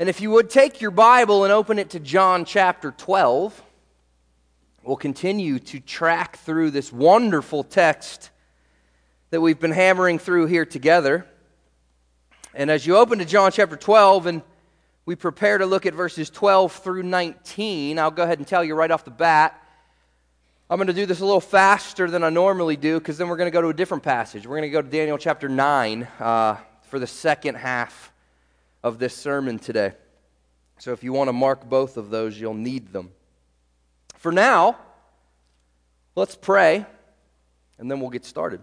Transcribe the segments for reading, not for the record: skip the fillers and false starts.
And if you would take your Bible and open it to John chapter 12, we'll continue to track through this wonderful text that we've been hammering through here together. And as you open to John chapter 12 and we prepare to look at verses 12 through 19, I'll go ahead and tell you right off the bat, I'm going to do this a little faster than I normally do because then we're going to go to a different passage. We're going to go to Daniel chapter 9 for the second half of this sermon today. So if you want to mark both of those, you'll need them. For now, let's pray, and then we'll get started.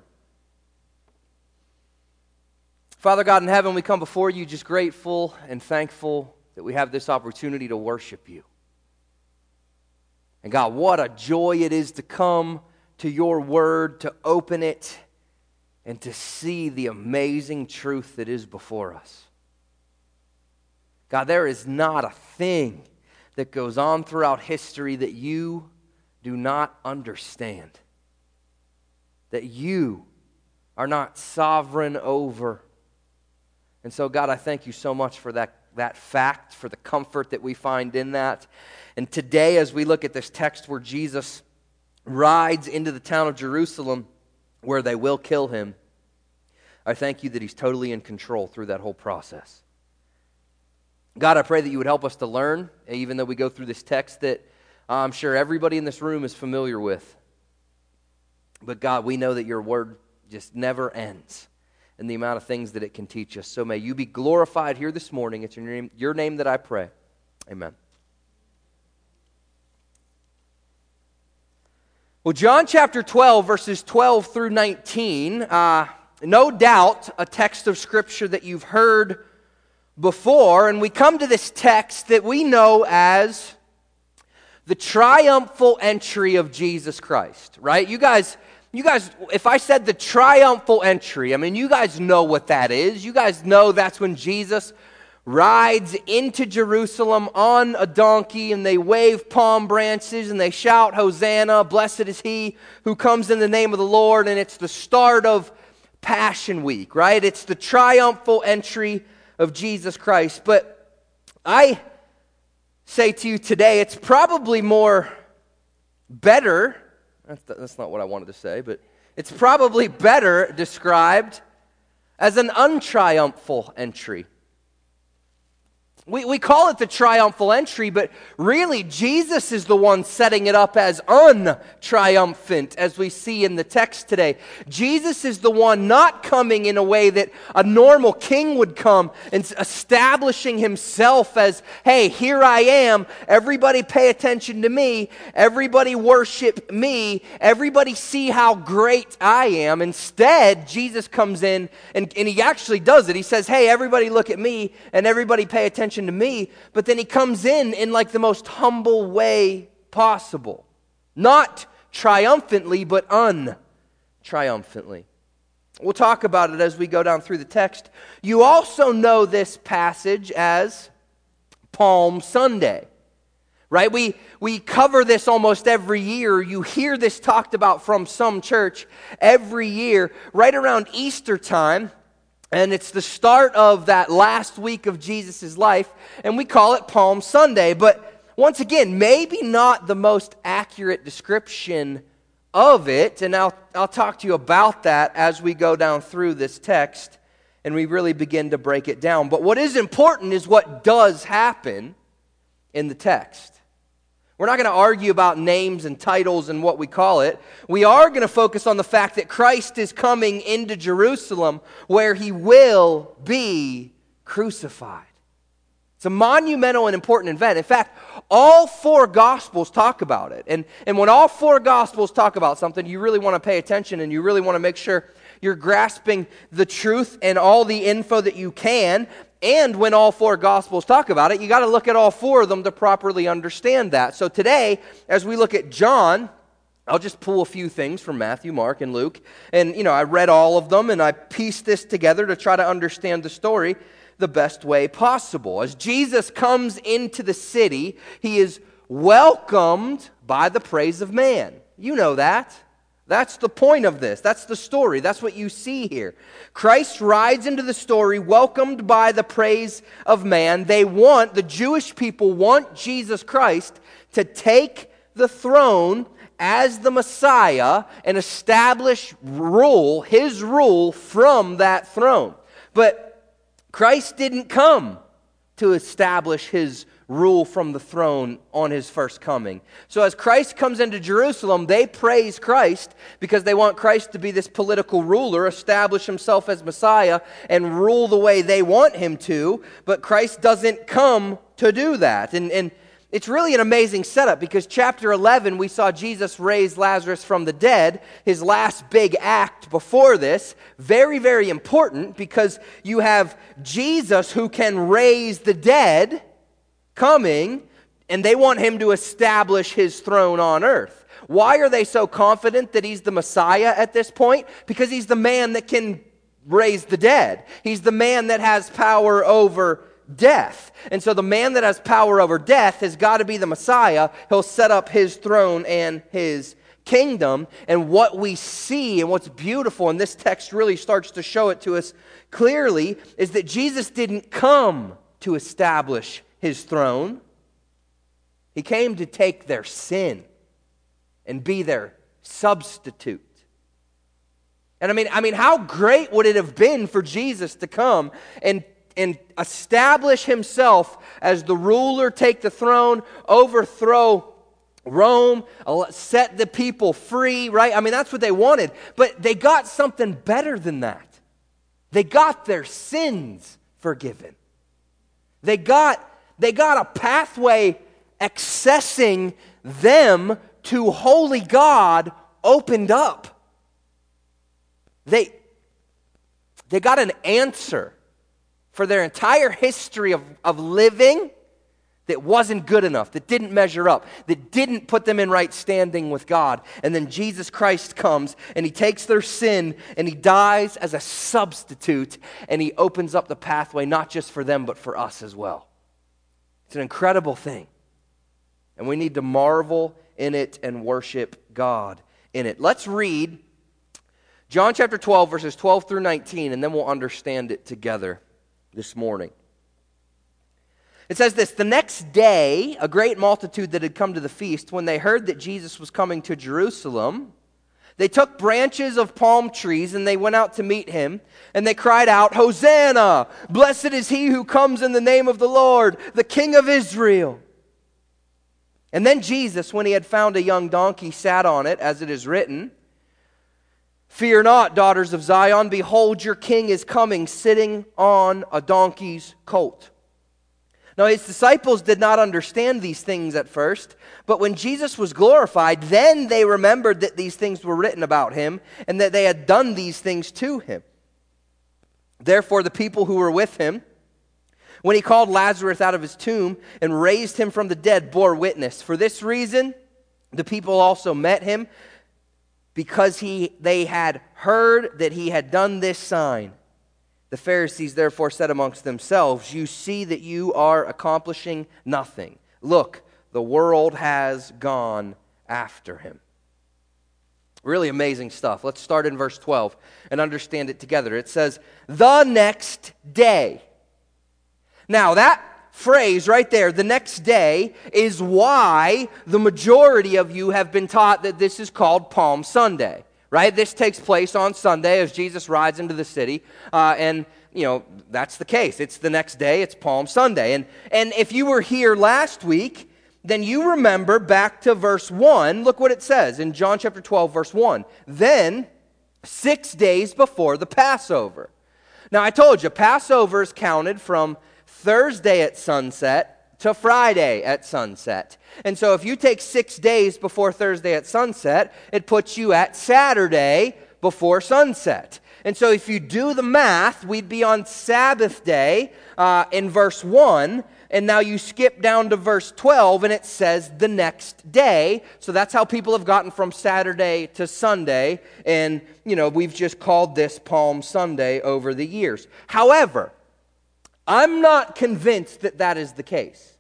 Father God in heaven, we come before you just grateful and thankful that we have this opportunity to worship you. And God, what a joy it is to come to your word, to open it, and to see the amazing truth that is before us. God, there is not a thing that goes on throughout history that you do not understand, that you are not sovereign over. And so, God, I thank you so much for that fact, for the comfort that we find in that. And today, as we look at this text where Jesus rides into the town of Jerusalem where they will kill him, I thank you that he's totally in control through that whole process. God, I pray that you would help us to learn, even though we go through this text that I'm sure everybody in this room is familiar with. But God, we know that your word just never ends in the amount of things that it can teach us. So may you be glorified here this morning. It's in your name that I pray. Amen. Well, John chapter 12, verses 12 through 19, no doubt a text of Scripture that you've heard before, and we come to this text that we know as the triumphal entry of Jesus Christ, right? You guys, if I said the triumphal entry, I mean, you guys know what that is. You guys know that's when Jesus rides into Jerusalem on a donkey, and they wave palm branches, and they shout, Hosanna, blessed is he who comes in the name of the Lord, and it's the start of Passion Week, right? It's the triumphal entry of Jesus Christ. But I say to you today, it's probably better, that's not what I wanted to say, but it's probably better described as an untriumphal entry. We call it the triumphal entry, but really Jesus is the one setting it up as untriumphant, as we see in the text today. Jesus is the one not coming in a way that a normal king would come and establishing himself as, hey, here I am, everybody pay attention to me, everybody worship me, everybody see how great I am. Instead, Jesus comes in and he actually does it. He says, hey, everybody look at me and everybody pay attention to me, but then he comes in like the most humble way possible. Not triumphantly, but untriumphantly. We'll talk about it as we go down through the text. You also know this passage as Palm Sunday, right? We cover this almost every year. You hear this talked about from some church every year, right around Easter time. And it's the start of that last week of Jesus' life, and we call it Palm Sunday. But once again, maybe not the most accurate description of it, and I'll talk to you about that as we go down through this text, and we really begin to break it down. But what is important is what does happen in the text. We're not going to argue about names and titles and what we call it. We are going to focus on the fact that Christ is coming into Jerusalem where he will be crucified. It's a monumental and important event. In fact, all four Gospels talk about it. And when all four Gospels talk about something, you really want to pay attention and you really want to make sure you're grasping the truth and all the info that you can. And when all four Gospels talk about it, you got to look at all four of them to properly understand that. So today, as we look at John, I'll just pull a few things from Matthew, Mark, and Luke. And, I read all of them, and I pieced this together to try to understand the story the best way possible. As Jesus comes into the city, he is welcomed by the praise of man. You know that. That's the point of this. That's the story. That's what you see here. Christ rides into the story, welcomed by the praise of man. The Jewish people want Jesus Christ to take the throne as the Messiah and establish his rule from that throne. But Christ didn't come to establish his rule from the throne on his first coming. So as Christ comes into Jerusalem, they praise Christ because they want Christ to be this political ruler, establish himself as Messiah, and rule the way they want him to. But Christ doesn't come to do that. And it's really an amazing setup because chapter 11, we saw Jesus raise Lazarus from the dead, his last big act before this. Very, very important because you have Jesus who can raise the dead coming, and they want him to establish his throne on earth. Why are they so confident that he's the Messiah at this point? Because he's the man that can raise the dead. He's the man that has power over death. And so the man that has power over death has got to be the Messiah. He'll set up his throne and his kingdom. And what we see and what's beautiful, and this text really starts to show it to us clearly, is that Jesus didn't come to establish his throne. He came to take their sin and be their substitute. And I mean, how great would it have been for Jesus to come and establish himself as the ruler, take the throne, overthrow Rome, set the people free, right? I mean, that's what they wanted. But they got something better than that. They got their sins forgiven. They got a pathway accessing them to holy God opened up. They got an answer for their entire history of living that wasn't good enough, that didn't measure up, that didn't put them in right standing with God. And then Jesus Christ comes and he takes their sin and he dies as a substitute and he opens up the pathway not just for them but for us as well. It's an incredible thing. And we need to marvel in it and worship God in it. Let's read John chapter 12, verses 12 through 19, and then we'll understand it together this morning. It says this: "The next day, a great multitude that had come to the feast, when they heard that Jesus was coming to Jerusalem, they took branches of palm trees and they went out to meet him, and they cried out, 'Hosanna! Blessed is he who comes in the name of the Lord, the King of Israel.' And then Jesus, when he had found a young donkey, sat on it, as it is written, 'Fear not, daughters of Zion, behold, your king is coming, sitting on a donkey's colt.' Now his disciples did not understand these things at first, but when Jesus was glorified, then they remembered that these things were written about him, and that they had done these things to him. Therefore the people who were with him, when he called Lazarus out of his tomb and raised him from the dead, bore witness. For this reason the people also met him, because they had heard that he had done this sign. The Pharisees therefore said amongst themselves, 'You see that you are accomplishing nothing. Look, the world has gone after him.'" Really amazing stuff. Let's start in verse 12 and understand it together. It says, "The next day." Now that phrase right there, the next day, is why the majority of you have been taught that this is called Palm Sunday, right? This takes place on Sunday as Jesus rides into the city, and that's the case. It's the next day, it's Palm Sunday. And if you were here last week, then you remember back to verse 1. Look what it says in John chapter 12, verse 1. "Then 6 days before the Passover." Now I told you, Passover is counted from Thursday at sunset to Friday at sunset. And so if you take 6 days before Thursday at sunset, it puts you at Saturday before sunset. And so if you do the math, we'd be on Sabbath day in verse 1, and now you skip down to verse 12, and it says the next day. So that's how people have gotten from Saturday to Sunday, and we've just called this Palm Sunday over the years. However, I'm not convinced that that is the case.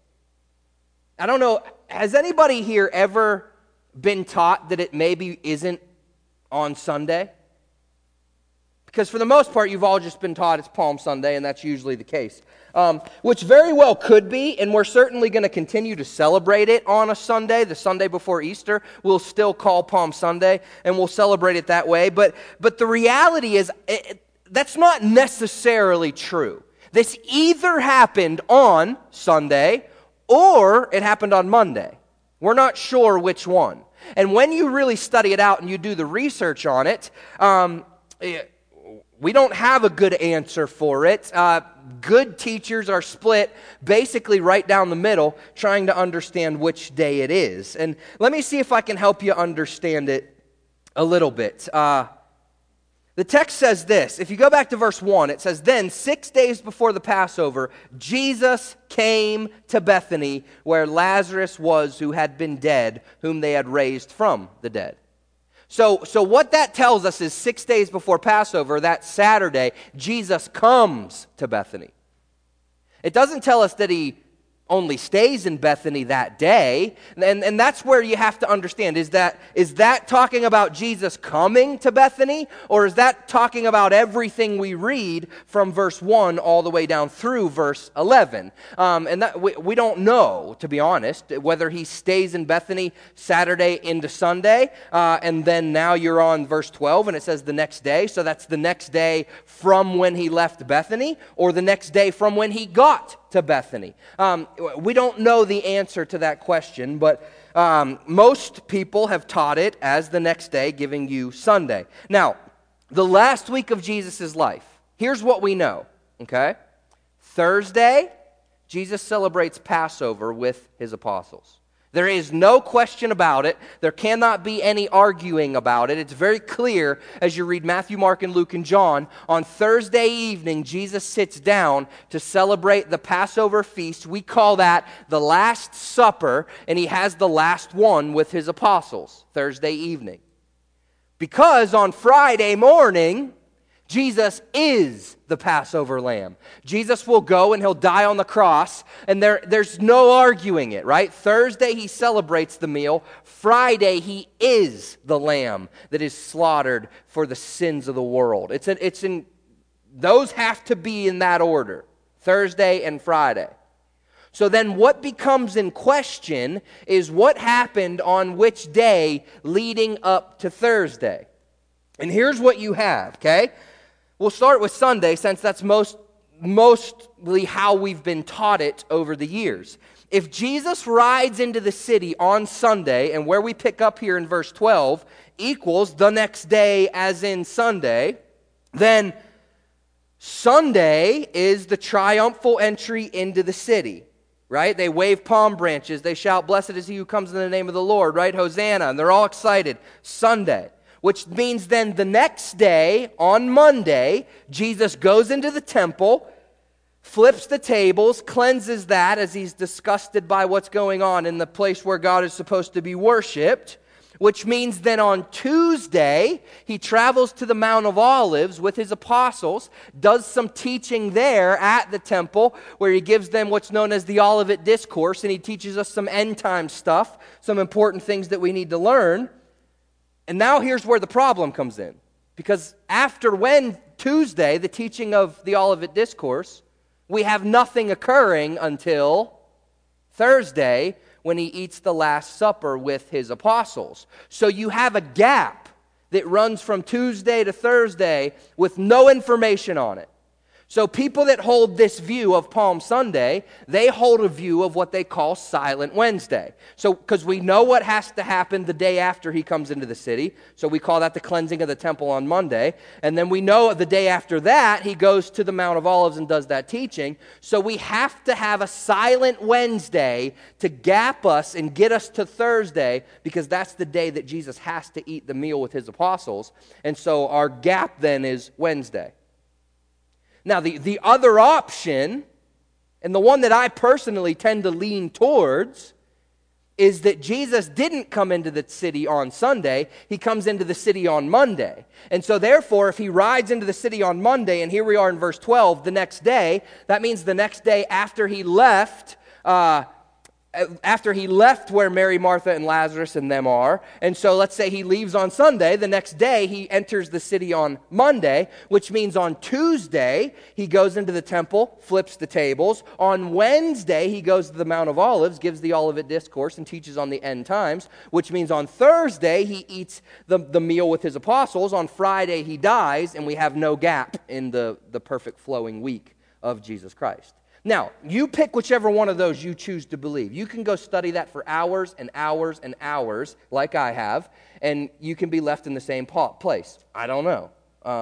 I don't know, has anybody here ever been taught that it maybe isn't on Sunday? Because for the most part, you've all just been taught it's Palm Sunday, and that's usually the case. Which very well could be, and we're certainly going to continue to celebrate it on a Sunday. The Sunday before Easter, we'll still call Palm Sunday, and we'll celebrate it that way. But the reality is, that's not necessarily true. This either happened on Sunday, or it happened on Monday. We're not sure which one. And when you really study it out and you do the research on it, we don't have a good answer for it. Good teachers are split basically right down the middle, trying to understand which day it is. And let me see if I can help you understand it a little bit. The text says this. If you go back to verse 1, it says, "Then 6 days before the Passover, Jesus came to Bethany, where Lazarus was who had been dead, whom they had raised from the dead." So what that tells us is 6 days before Passover, that Saturday, Jesus comes to Bethany. It doesn't tell us that he only stays in Bethany that day, and that's where you have to understand, is that talking about Jesus coming to Bethany, or is that talking about everything we read from verse 1 all the way down through verse 11? And that we don't know, to be honest, whether he stays in Bethany Saturday into Sunday, and then now you're on verse 12, and it says the next day, so that's the next day from when he left Bethany, or the next day from when he got to Bethany. We don't know the answer to that question, but most people have taught it as the next day, giving you Sunday. Now, the last week of Jesus' life, here's what we know, okay? Thursday, Jesus celebrates Passover with his apostles. There is no question about it. There cannot be any arguing about it. It's very clear as you read Matthew, Mark, and Luke, and John. On Thursday evening, Jesus sits down to celebrate the Passover feast. We call that the Last Supper, and he has the last one with his apostles, Thursday evening. Because on Friday morning, Jesus is the Passover lamb. Jesus will go and he'll die on the cross, and there's no arguing it, right? Thursday he celebrates the meal. Friday he is the lamb that is slaughtered for the sins of the world. Those have to be in that order, Thursday and Friday. So then what becomes in question is what happened on which day leading up to Thursday. And here's what you have, okay? We'll start with Sunday, since that's mostly how we've been taught it over the years. If Jesus rides into the city on Sunday, and where we pick up here in verse 12 equals the next day as in Sunday, then Sunday is the triumphal entry into the city, right? They wave palm branches, they shout, "Blessed is he who comes in the name of the Lord," right? Hosanna, and they're all excited. Sunday. Which means then the next day, on Monday, Jesus goes into the temple, flips the tables, cleanses that as he's disgusted by what's going on in the place where God is supposed to be worshipped. Which means then on Tuesday, he travels to the Mount of Olives with his apostles, does some teaching there at the temple, where he gives them what's known as the Olivet Discourse, and he teaches us some end-time stuff, some important things that we need to learn. And now here's where the problem comes in. Because after Tuesday, the teaching of the Olivet Discourse, we have nothing occurring until Thursday, when he eats the Last Supper with his apostles. So you have a gap that runs from Tuesday to Thursday with no information on it. So people that hold this view of Palm Sunday, they hold a view of what they call Silent Wednesday. So, because we know what has to happen the day after he comes into the city, so we call that the cleansing of the temple on Monday. And then we know the day after that, he goes to the Mount of Olives and does that teaching. So we have to have a Silent Wednesday to gap us and get us to Thursday, because that's the day that Jesus has to eat the meal with his apostles. And so our gap then is Wednesday. Now, the other option, and the one that I personally tend to lean towards, is that Jesus didn't come into the city on Sunday, he comes into the city on Monday. And so therefore, if he rides into the city on Monday, and here we are in verse 12, the next day, that means the next day after he left after he left where Mary, Martha, and Lazarus and them are. And so let's say he leaves on Sunday. The next day, he enters the city on Monday, which means on Tuesday, he goes into the temple, flips the tables. On Wednesday, he goes to the Mount of Olives, gives the Olivet Discourse, and teaches on the end times, which means on Thursday, he eats the meal with his apostles. On Friday, he dies, and we have no gap in the perfect flowing week of Jesus Christ. Now, you pick whichever one of those you choose to believe. You can go study that for hours and hours and hours, like I have, and you can be left in the same place. I don't know.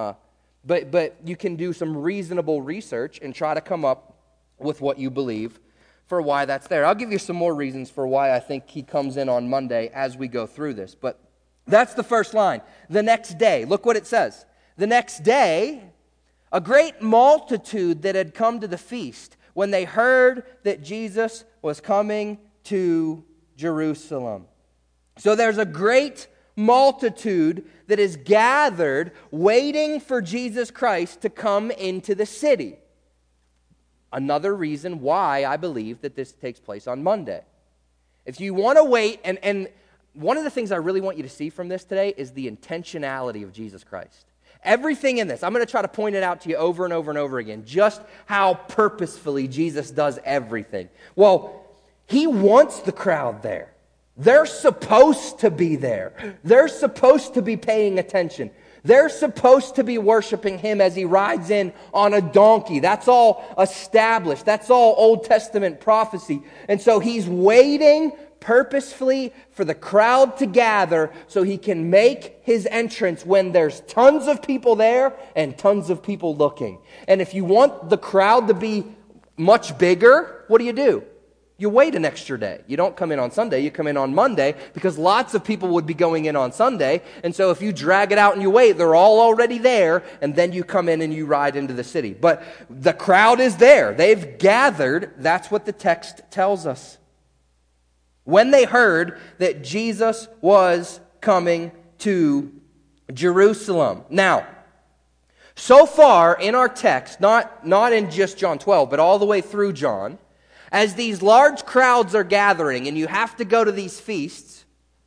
But you can do some reasonable research and try to come up with what you believe for why that's there. I'll give you some more reasons for why I think he comes in on Monday as we go through this. But that's the first line. The next day. Look what it says. The next day, a great multitude that had come to the feast, when they heard that Jesus was coming to Jerusalem. So there's a great multitude that is gathered waiting for Jesus Christ to come into the city. Another reason why I believe that this takes place on Monday. If you want to wait, and one of the things I really want you to see from this today is the intentionality of Jesus Christ. Everything in this, I'm going to try to point it out to you over and over and over again, just how purposefully Jesus does everything. Well, he wants the crowd there. They're supposed to be there. They're supposed to be paying attention. They're supposed to be worshiping him as he rides in on a donkey. That's all established. That's all Old Testament prophecy. And so he's waiting purposefully for the crowd to gather so he can make his entrance when there's tons of people there and tons of people looking. And if you want the crowd to be much bigger, what do? You wait an extra day. You don't come in on Sunday, you come in on Monday, because lots of people would be going in on Sunday. And so if you drag it out and you wait, they're all already there, and then you come in and you ride into the city. But the crowd is there. They've gathered. That's what the text tells us. When they heard that Jesus was coming to Jerusalem. Now, so far in our text, not in just John 12, but all the way through John, as these large crowds are gathering and you have to go to these feasts,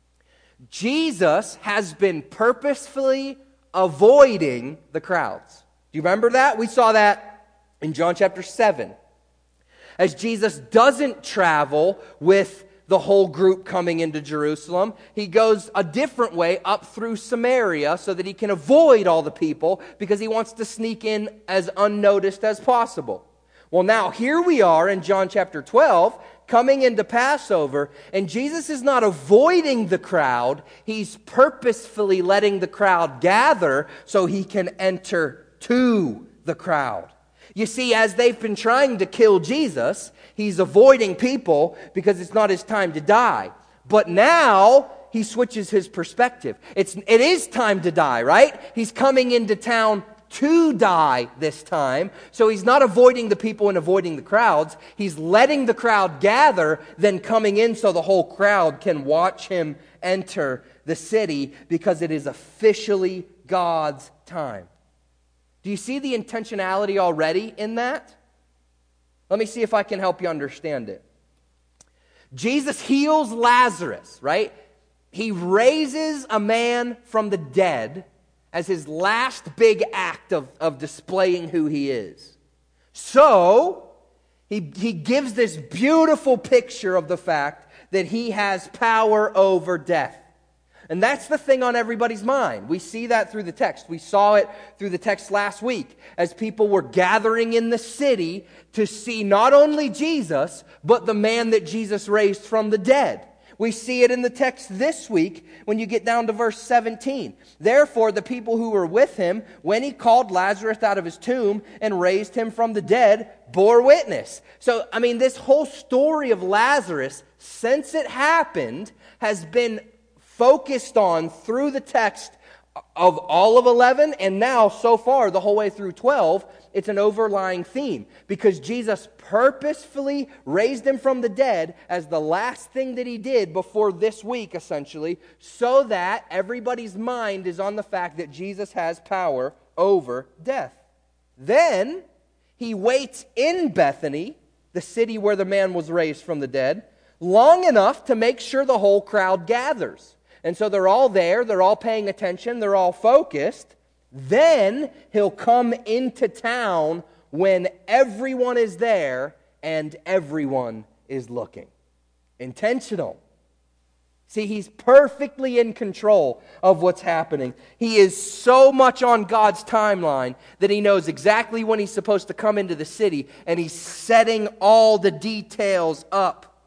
Jesus has been purposefully avoiding the crowds. Do you remember that? We saw that in John chapter 7. As Jesus doesn't travel with the whole group coming into Jerusalem, he goes a different way up through Samaria so that he can avoid all the people because he wants to sneak in as unnoticed as possible. Well, now here we are in John chapter 12, coming into Passover, and Jesus is not avoiding the crowd. He's purposefully letting the crowd gather so he can enter to the crowd. You see, as they've been trying to kill Jesus, he's avoiding people because it's not his time to die. But now he switches his perspective. It is time to die, right? He's coming into town to die this time. So he's not avoiding the people and avoiding the crowds. He's letting the crowd gather, then coming in so the whole crowd can watch him enter the city because it is officially God's time. Do you see the intentionality already in that? Let me see if I can help you understand it. Jesus heals Lazarus, right? He raises a man from the dead as his last big act of displaying who he is. So, he gives this beautiful picture of the fact that he has power over death. And that's the thing on everybody's mind. We see that through the text. We saw it through the text last week as people were gathering in the city to see not only Jesus, but the man that Jesus raised from the dead. We see it in the text this week when you get down to verse 17. Therefore, the people who were with him, when he called Lazarus out of his tomb and raised him from the dead, bore witness. So, this whole story of Lazarus, since it happened, has been focused on through the text of all of 11, and now, so far, the whole way through 12, it's an overlying theme. Because Jesus purposefully raised him from the dead as the last thing that he did before this week, essentially, so that everybody's mind is on the fact that Jesus has power over death. Then, he waits in Bethany, the city where the man was raised from the dead, long enough to make sure the whole crowd gathers. And so they're all there, they're all paying attention, they're all focused. Then he'll come into town when everyone is there and everyone is looking. Intentional. See, he's perfectly in control of what's happening. He is so much on God's timeline that he knows exactly when he's supposed to come into the city, and he's setting all the details up.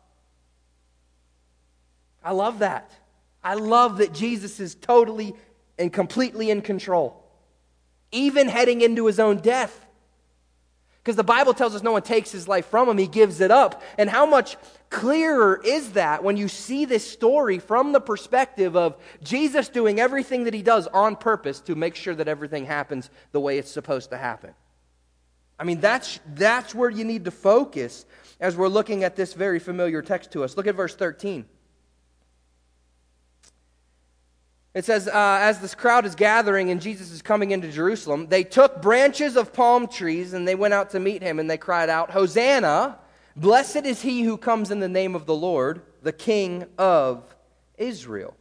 I love that. I love that Jesus is totally and completely in control, even heading into his own death. Because the Bible tells us no one takes his life from him, he gives it up. And how much clearer is that when you see this story from the perspective of Jesus doing everything that he does on purpose to make sure that everything happens the way it's supposed to happen? I mean, that's where you need to focus as we're looking at this very familiar text to us. Look at verse 13. It says, as this crowd is gathering and Jesus is coming into Jerusalem, they took branches of palm trees and they went out to meet him, and they cried out, "Hosanna, blessed is he who comes in the name of the Lord, the King of Israel."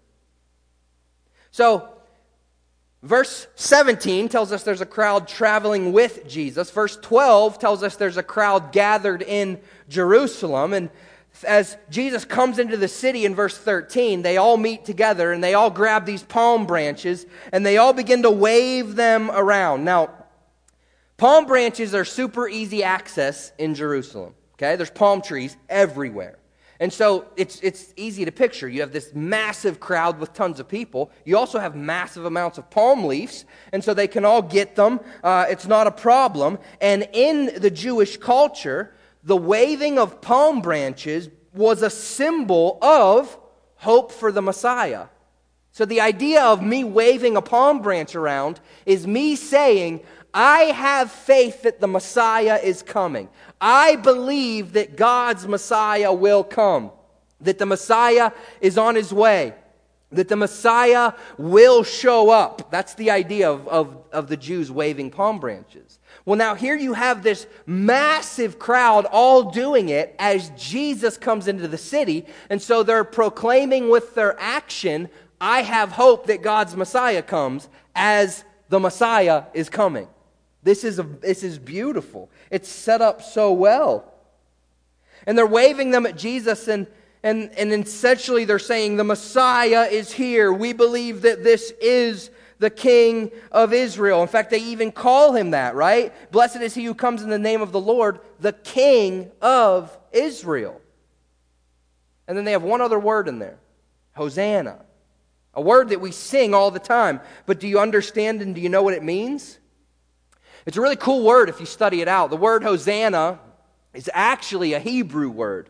So, verse 17 tells us there's a crowd traveling with Jesus. Verse 12 tells us there's a crowd gathered in Jerusalem. And as Jesus comes into the city in verse 13, they all meet together and they all grab these palm branches and they all begin to wave them around. Now, palm branches are super easy access in Jerusalem. Okay, there's palm trees everywhere. And so it's easy to picture. You have this massive crowd with tons of people. You also have massive amounts of palm leaves, and so they can all get them. It's not a problem. And in the Jewish culture, the waving of palm branches was a symbol of hope for the Messiah. So the idea of me waving a palm branch around is me saying, I have faith that the Messiah is coming. I believe that God's Messiah will come, that the Messiah is on his way, that the Messiah will show up. That's the idea of the Jews waving palm branches. Well, now here you have this massive crowd all doing it as Jesus comes into the city, and so they're proclaiming with their action, I have hope that God's Messiah comes as the Messiah is coming. This is beautiful. It's set up so well. And they're waving them at Jesus, and essentially they're saying, the Messiah is here. We believe that this is the King of Israel. In fact, they even call him that, right? Blessed is he who comes in the name of the Lord, the King of Israel. And then they have one other word in there, Hosanna. A word that we sing all the time. But do you understand and do you know what it means? It's a really cool word if you study it out. The word Hosanna is actually a Hebrew word.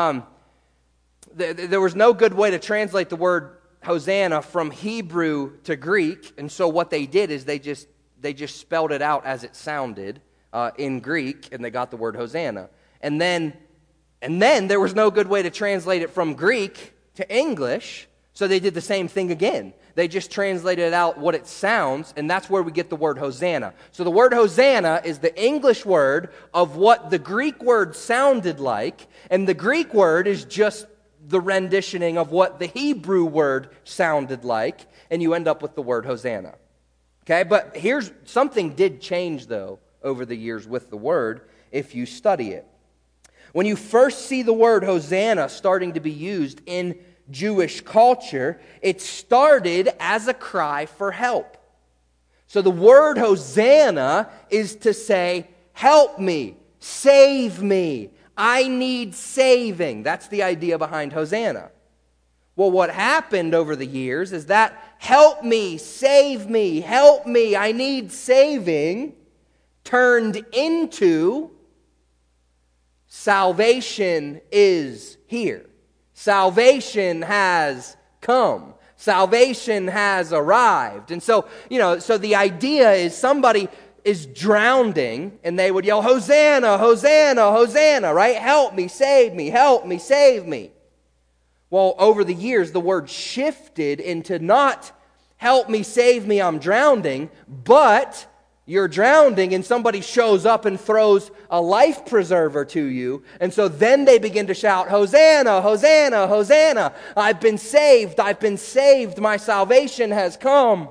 There was no good way to translate the word Hosanna from Hebrew to Greek, and so what they did is they just spelled it out as it sounded in Greek, and they got the word Hosanna. And then there was no good way to translate it from Greek to English, so they did the same thing again. They just translated out what it sounds, and that's where we get the word Hosanna. So the word Hosanna is the English word of what the Greek word sounded like, and the Greek word is just the renditioning of what the Hebrew word sounded like, and you end up with the word Hosanna. Okay, but here's something did change, though, over the years with the word, if you study it. When you first see the word Hosanna starting to be used in Jewish culture, it started as a cry for help. So the word Hosanna is to say, help me, save me, I need saving. That's the idea behind Hosanna. Well, what happened over the years is that help me, I need saving, turned into salvation is here. Salvation has come. Salvation has arrived. And so the idea is somebody is drowning and they would yell, Hosanna, Hosanna, Hosanna, right? Help me, save me, help me, save me. Well, over the years, the word shifted into not help me, save me, I'm drowning, but you're drowning and somebody shows up and throws a life preserver to you. And so then they begin to shout, Hosanna, Hosanna, Hosanna. I've been saved, my salvation has come.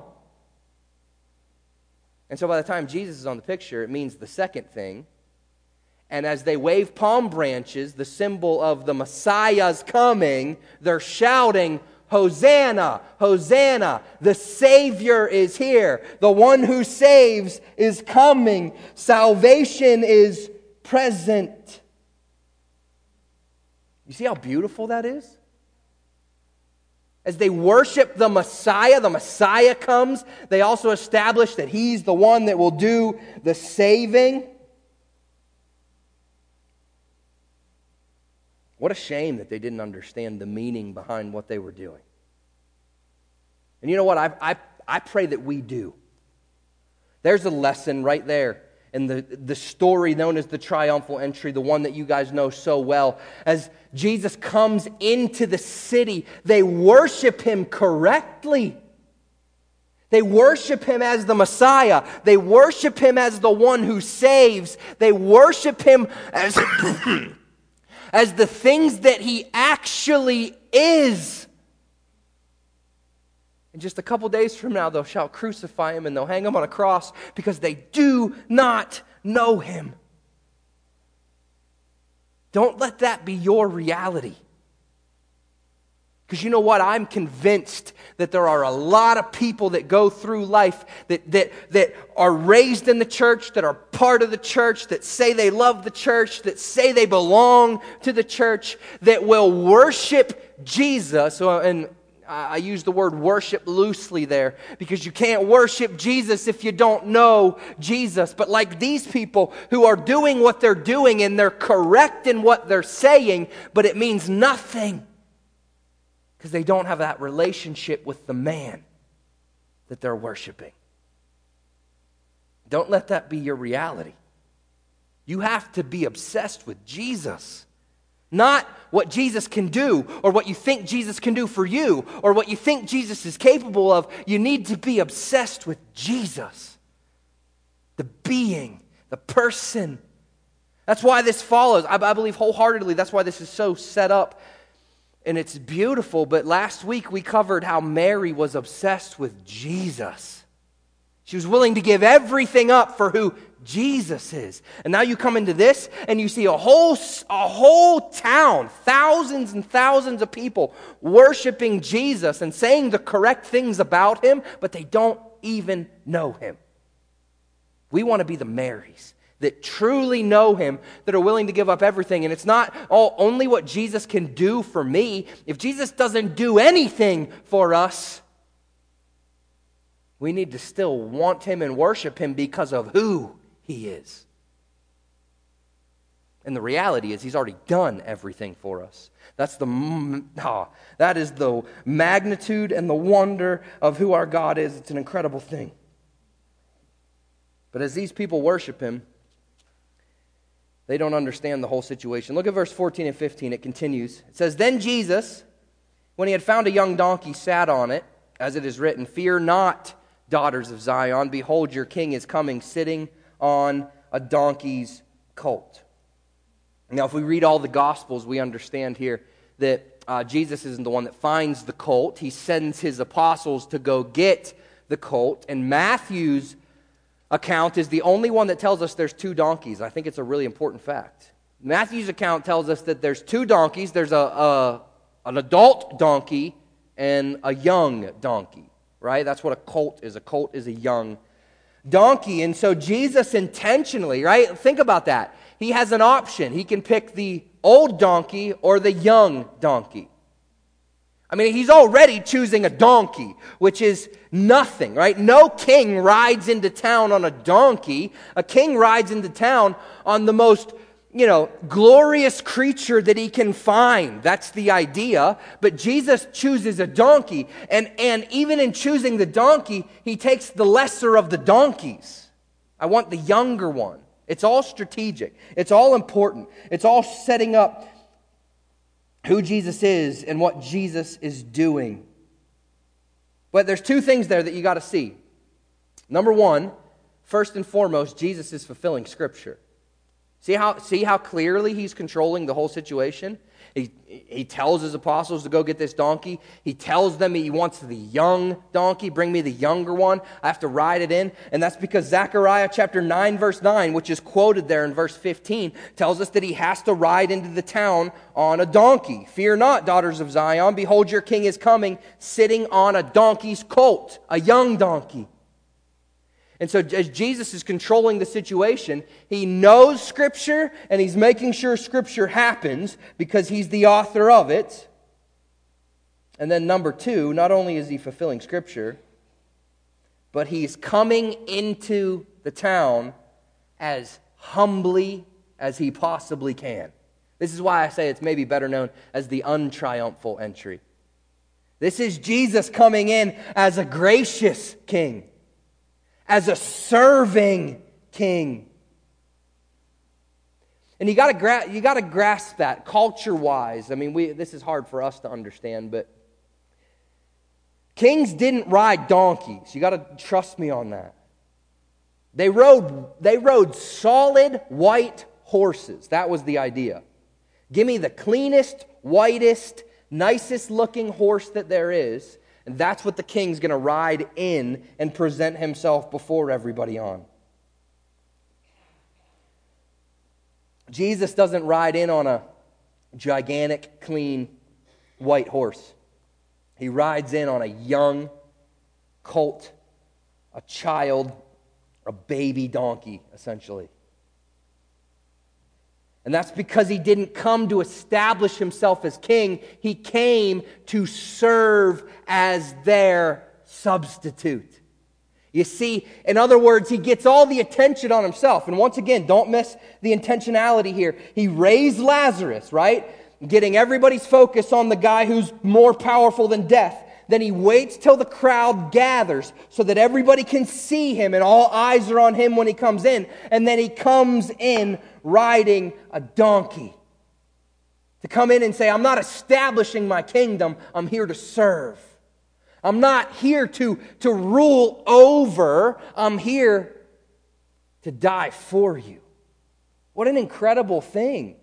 And so by the time Jesus is on the picture, it means the second thing. And as they wave palm branches, the symbol of the Messiah's coming, they're shouting, Hosanna, Hosanna, the Savior is here. The one who saves is coming. Salvation is present. You see how beautiful that is? As they worship the Messiah comes. They also establish that He's the one that will do the saving. What a shame that they didn't understand the meaning behind what they were doing. And you know what? I pray that we do. There's a lesson right there in the story known as the triumphal entry, the one that you guys know so well. As Jesus comes into the city, they worship Him correctly. They worship Him as the Messiah. They worship Him as the one who saves. They worship Him as as the things that He actually is. And just a couple days from now, they'll shall crucify Him and they'll hang Him on a cross because they do not know Him. Don't let that be your reality. Because you know what? I'm convinced that there are a lot of people that go through life that are raised in the church, that are part of the church, that say they love the church, that say they belong to the church, that will worship Jesus. And I use the word worship loosely there because you can't worship Jesus if you don't know Jesus. But like these people who are doing what they're doing and they're correct in what they're saying, but it means nothing. Because they don't have that relationship with the man that they're worshiping. Don't let that be your reality. You have to be obsessed with Jesus. Not what Jesus can do or what you think Jesus can do for you or what you think Jesus is capable of. You need to be obsessed with Jesus. The being, the person. That's why this follows. I believe wholeheartedly that's why this is so set up. And it's beautiful, but last week we covered how Mary was obsessed with Jesus. She was willing to give everything up for who Jesus is. And now you come into this and you see a whole town, thousands and thousands of people worshiping Jesus and saying the correct things about Him, but they don't even know Him. We want to be the Marys that truly know Him, that are willing to give up everything. And it's not only what Jesus can do for me. If Jesus doesn't do anything for us, we need to still want Him and worship Him because of who He is. And the reality is He's already done everything for us. That is the magnitude and the wonder of who our God is. It's an incredible thing. But as these people worship Him, they don't understand the whole situation. Look at verse 14 and 15. It continues. It says, Then Jesus, when He had found a young donkey, sat on it, as it is written, Fear not, daughters of Zion. Behold, your king is coming, sitting on a donkey's colt. Now, if we read all the Gospels, we understand here that Jesus isn't the one that finds the colt. He sends His apostles to go get the colt. And Matthew's account is the only one that tells us there's two donkeys. I think it's a really important fact. Matthew's account tells us that there's two donkeys. There's an adult donkey and a young donkey, right? That's what a colt is. A colt is a young donkey. And so Jesus intentionally, right? Think about that. He has an option. He can pick the old donkey or the young donkey. I mean, He's already choosing a donkey, which is nothing, right? No king rides into town on a donkey. A king rides into town on the most, glorious creature that he can find. That's the idea. But Jesus chooses a donkey. And even in choosing the donkey, He takes the lesser of the donkeys. I want the younger one. It's all strategic. It's all important. It's all setting up who Jesus is and what Jesus is doing. But there's two things there that you got to see. Number one, First and foremost, Jesus is fulfilling Scripture. See how clearly he's controlling the whole situation? He tells his apostles to go get this donkey. He tells them he wants the young donkey. Bring me the younger one. I have to ride it in. And that's because Zechariah chapter 9, verse 9, which is quoted there in verse 15, tells us that he has to ride into the town on a donkey. Fear not, daughters of Zion. Behold, your king is coming, sitting on a donkey's colt, a young donkey. And so as Jesus is controlling the situation, he knows Scripture and he's making sure Scripture happens because he's the author of it. And then number two, not only is he fulfilling Scripture, but he's coming into the town as humbly as he possibly can. This is why I say it's maybe better known as the untriumphal entry. This is Jesus coming in as a gracious king, as a serving king. And you got to grasp that culture-wise. I mean, this is hard for us to understand, but kings didn't ride donkeys. You got to trust me on that. They rode solid white horses. That was the idea. Give me the cleanest, whitest, nicest looking horse that there is. And that's what the king's going to ride in and present himself before everybody on. Jesus doesn't ride in on a gigantic, clean, white horse. He rides in on a young colt, a child, a baby donkey, essentially. And that's because he didn't come to establish himself as king. He came to serve as their substitute. You see, in other words, he gets all the attention on himself. And once again, don't miss the intentionality here. He raised Lazarus, right? Getting everybody's focus on the guy who's more powerful than death. Then he waits till the crowd gathers so that everybody can see him and all eyes are on him when he comes in. And then he comes in riding a donkey. To come in and say, I'm not establishing my kingdom, I'm here to serve. I'm not here to rule over, I'm here to die for you. What an incredible thing.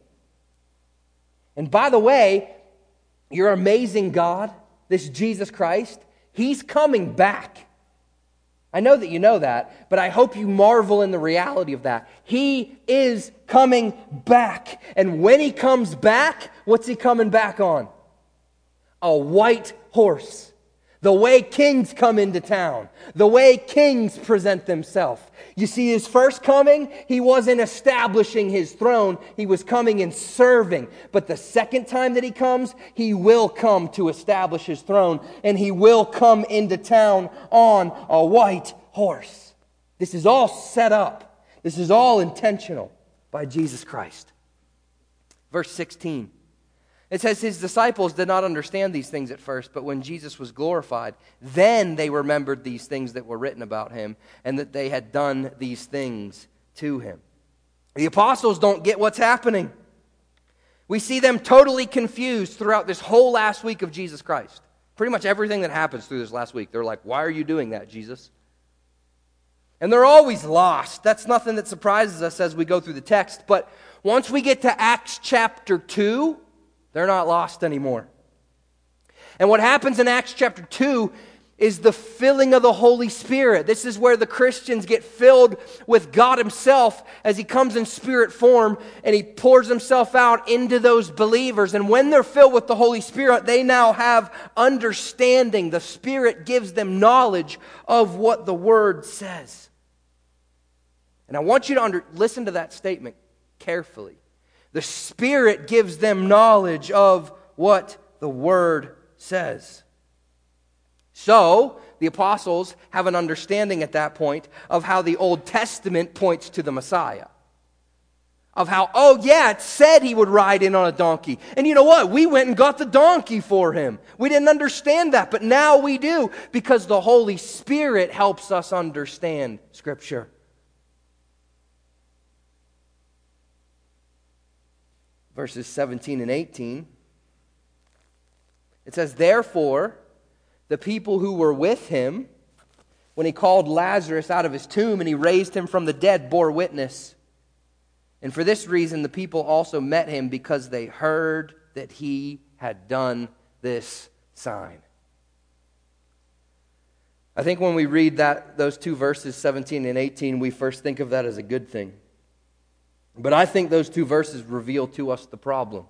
And by the way, your amazing God, this Jesus Christ, He's coming back. I know that you know that, but I hope you marvel in the reality of that. He is coming back. And when He comes back, what's He coming back on? A white horse. The way kings come into town. The way kings present themselves. You see, His first coming, He wasn't establishing His throne. He was coming and serving. But the second time that He comes, He will come to establish His throne. And He will come into town on a white horse. This is all set up. This is all intentional by Jesus Christ. Verse 16. It says His disciples did not understand these things at first, but when Jesus was glorified, then they remembered these things that were written about Him and that they had done these things to Him. The apostles don't get what's happening. We see them totally confused throughout this whole last week of Jesus Christ. Pretty much everything that happens through this last week, they're like, why are you doing that, Jesus? And they're always lost. That's nothing that surprises us as we go through the text. But once we get to Acts chapter 2, they're not lost anymore. And what happens in Acts chapter 2 is the filling of the Holy Spirit. This is where the Christians get filled with God Himself as He comes in spirit form and He pours Himself out into those believers. And when they're filled with the Holy Spirit, they now have understanding. The Spirit gives them knowledge of what the Word says. And I want you to listen to that statement carefully. The Spirit gives them knowledge of what the Word says. So, the apostles have an understanding at that point of how the Old Testament points to the Messiah. Of how, it said He would ride in on a donkey. And you know what? We went and got the donkey for Him. We didn't understand that, but now we do because the Holy Spirit helps us understand Scripture. Verses 17 and 18, it says, therefore, the people who were with Him when he called Lazarus out of his tomb and he raised him from the dead, bore witness. And for this reason, the people also met him, because they heard that he had done this sign. I think when we read those two verses, 17 and 18, we first think of that as a good thing. But I think those two verses reveal to us the problem.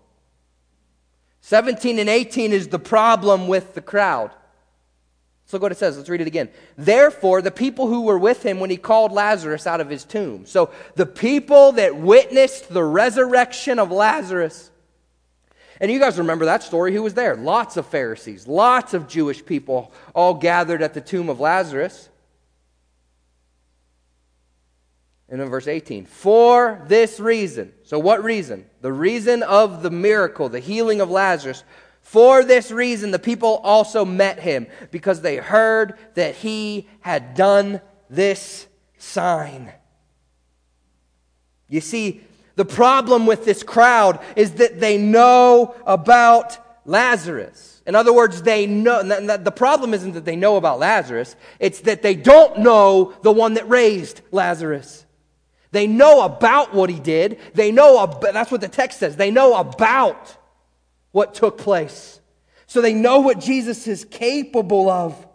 17 and 18 is the problem with the crowd. Let's look what it says. Let's read it again. Therefore, the people who were with him when he called Lazarus out of his tomb. So the people that witnessed the resurrection of Lazarus. And you guys remember that story. Who was there? Lots of Pharisees, lots of Jewish people all gathered at the tomb of Lazarus. And in verse 18, for this reason. So what reason? The reason of the miracle, the healing of Lazarus. For this reason, the people also met him, because they heard that he had done this sign. You see, the problem with this crowd is that they know about Lazarus. In other words, they know. The problem isn't that they know about Lazarus. It's that they don't know the one that raised Lazarus. They know about what he did. They know that's what the text says. They know about what took place. So they know what Jesus is capable of.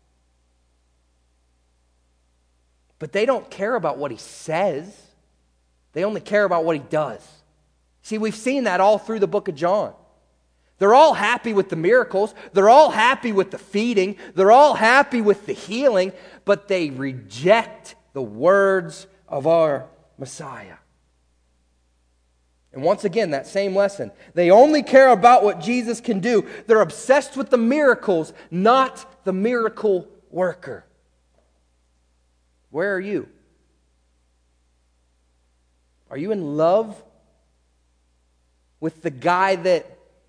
But they don't care about what he says. They only care about what he does. See, we've seen that all through the book of John. They're all happy with the miracles. They're all happy with the feeding. They're all happy with the healing. But they reject the words of our Messiah. And once again, that same lesson. They only care about what Jesus can do. They're obsessed with the miracles, not the miracle worker. Where are you? Are you in love with the guy that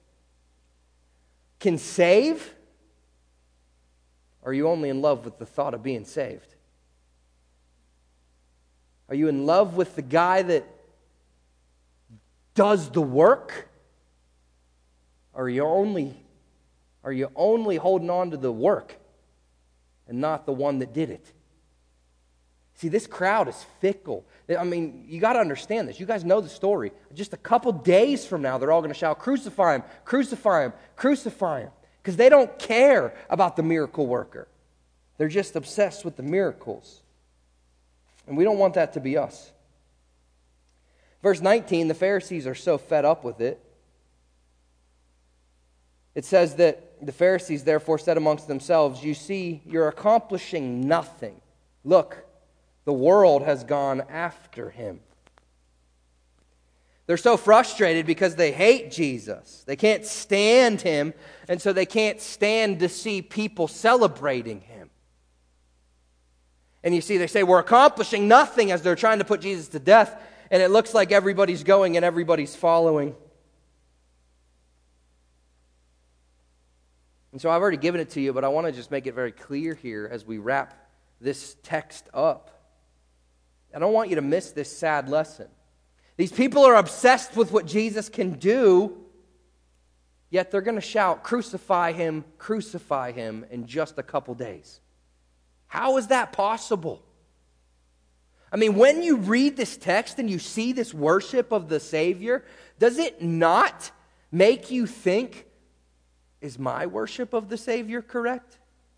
can save? Or are you only in love with the thought of being saved? Are you in love with the guy that does the work? Or are you only holding on to the work and not the one that did it? See, this crowd is fickle. I mean, you got to understand this. You guys know the story. Just a couple days from now, they're all going to shout, crucify him, crucify him, crucify him. Because they don't care about the miracle worker. They're just obsessed with the miracles. And we don't want that to be us. Verse 19, the Pharisees are so fed up with it. It says that the Pharisees therefore said amongst themselves, you see, you're accomplishing nothing. Look, the world has gone after him. They're so frustrated because they hate Jesus. They can't stand him, and so they can't stand to see people celebrating him. And you see, they say, we're accomplishing nothing as they're trying to put Jesus to death, and it looks like everybody's going and everybody's following. And so I've already given it to you, but I want to just make it very clear here as we wrap this text up. I don't want you to miss this sad lesson. These people are obsessed with what Jesus can do, yet they're going to shout, crucify him in just a couple days. How is that possible? I mean, when you read this text and you see this worship of the Savior, does it not make you think, is my worship of the Savior correct?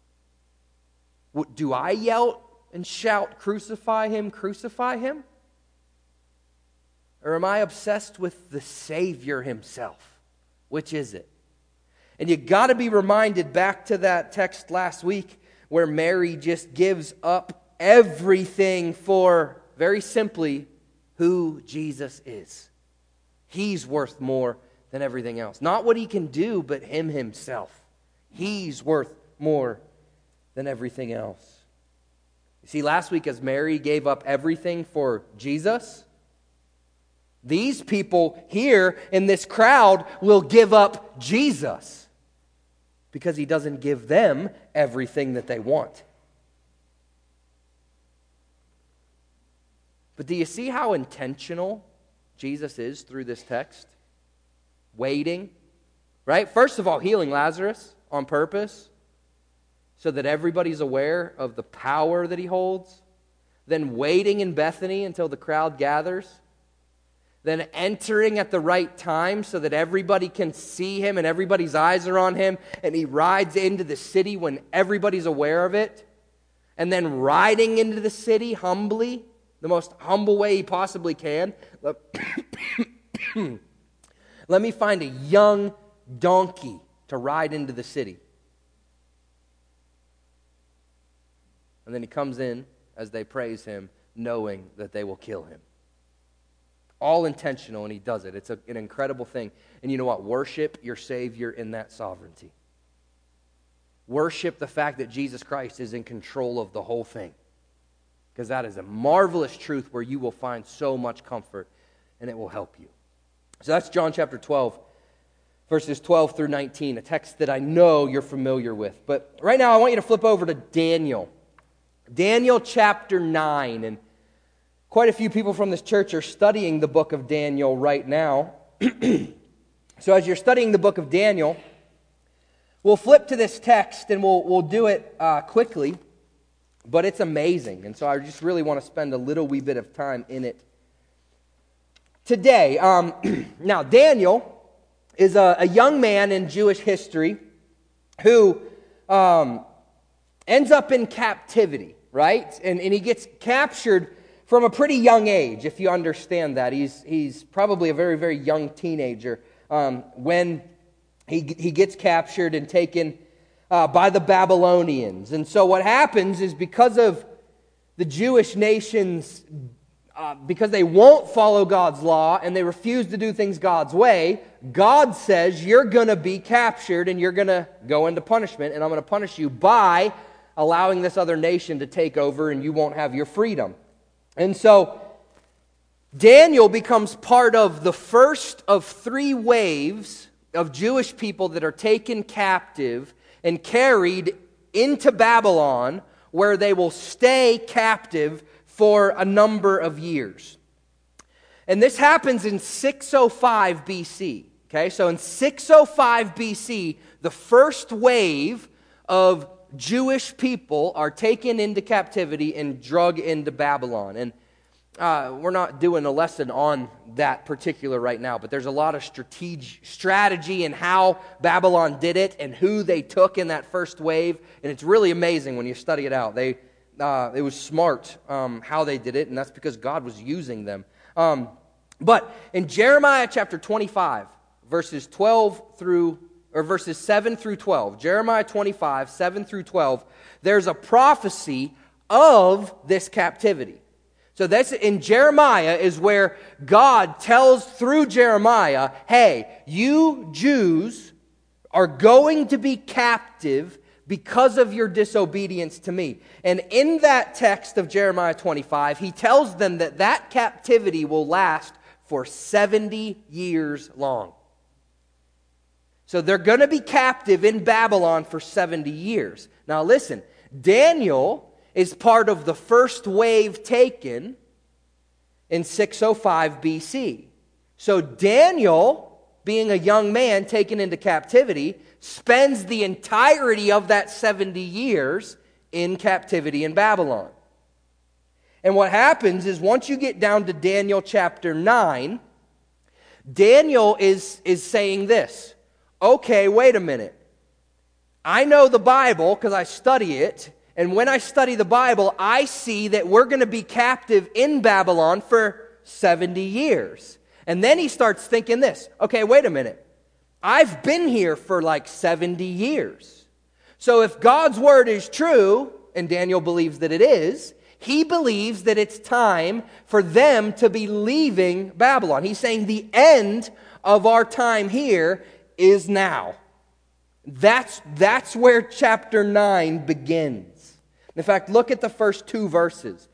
Do I yell and shout, crucify him, crucify him? Or am I obsessed with the Savior himself? Which is it? And you got to be reminded back to that text last week where Mary just gives up everything for, very simply, who Jesus is. He's worth more than everything else. Not what he can do, but him himself. He's worth more than everything else. You see, last week as Mary gave up everything for Jesus, these people here in this crowd will give up Jesus because he doesn't give them everything that they want. But do you see how intentional Jesus is through this text? Waiting, right? First of all, healing Lazarus on purpose. so that everybody's aware of the power that he holds, then waiting in Bethany until the crowd gathers, then entering at the right time so that everybody can see him and everybody's eyes are on him, and he rides into the city when everybody's aware of it, and then riding into the city humbly, the most humble way he possibly can. Let me find a young donkey to ride into the city. And then he comes in as they praise him, knowing that they will kill him. All intentional, and he does it. It's an incredible thing. And you know what? Worship your Savior in that sovereignty. Worship the fact that Jesus Christ is in control of the whole thing. Because that is a marvelous truth where you will find so much comfort, and it will help you. So that's John chapter 12, verses 12 through 19, a text that I know you're familiar with. But right now I want you to flip over to Daniel. Daniel chapter 9, and quite a few people from this church are studying the book of Daniel right now. So as you're studying the book of Daniel, we'll flip to this text and we'll do it quickly, but it's amazing. And so I just really want to spend a little wee bit of time in it today. Now, Daniel is a young man in Jewish history who ends up in captivity. Right? And he gets captured from a pretty young age, if you understand that. He's probably a very, very young teenager when he gets captured and taken by the Babylonians. And so what happens is because of the Jewish nations, because they won't follow God's law and they refuse to do things God's way, God says, you're going to be captured and you're going to go into punishment, and I'm going to punish you by allowing this other nation to take over, and you won't have your freedom. And so Daniel becomes part of the first of 3 waves of Jewish people that are taken captive and carried into Babylon, where they will stay captive for a number of years. And this happens in 605 BC. Okay, so in 605 BC, the first wave of Jewish people are taken into captivity and drug into Babylon. And we're not doing a lesson on that particular right now, but there's a lot of strategy in how Babylon did it and who they took in that first wave. And it's really amazing when you study it out. It was smart how they did it, and that's because God was using them. But in Jeremiah chapter 25, verses 7 through 12, Jeremiah 25, 7 through 12, there's a prophecy of this captivity. So that's in Jeremiah is where God tells through Jeremiah, hey, you Jews are going to be captive because of your disobedience to me. And in that text of Jeremiah 25, he tells them that captivity will last for 70 years long. So they're going to be captive in Babylon for 70 years. Now listen, Daniel is part of the first wave taken in 605 BC. So Daniel, being a young man taken into captivity, spends the entirety of that 70 years in captivity in Babylon. And what happens is once you get down to Daniel chapter 9, Daniel is saying this. Okay, wait a minute. I know the Bible because I study it, and when I study the Bible, I see that we're going to be captive in Babylon for 70 years. And then he starts thinking this. Okay, wait a minute. I've been here for like 70 years. So if God's word is true, and Daniel believes that it is, he believes that it's time for them to be leaving Babylon. He's saying the end of our time here is now. That's where chapter 9 begins. In fact, look at the first 2 verses